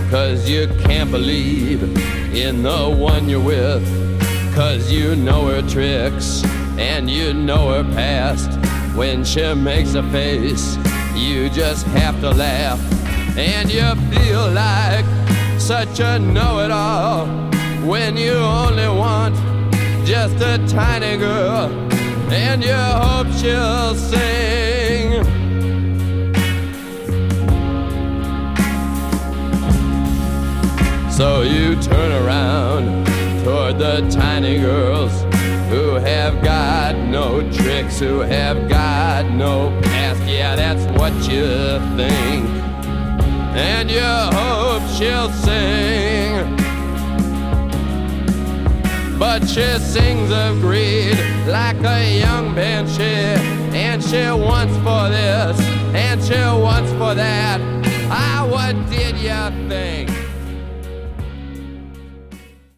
'cause you can't believe in the one you're with, 'cause you know her tricks and you know her past. When she makes a face, you just have to laugh, and you feel like such a know-it-all when you only want just a tiny girl, and you hope she'll sing. So you turn around toward the tiny girls who have got no tricks, who have got no past. Yeah, that's what you think, and you hope she'll sing. But she sings of greed like a young banshee, and she wants for this, and she wants for that. Ah, what did you think?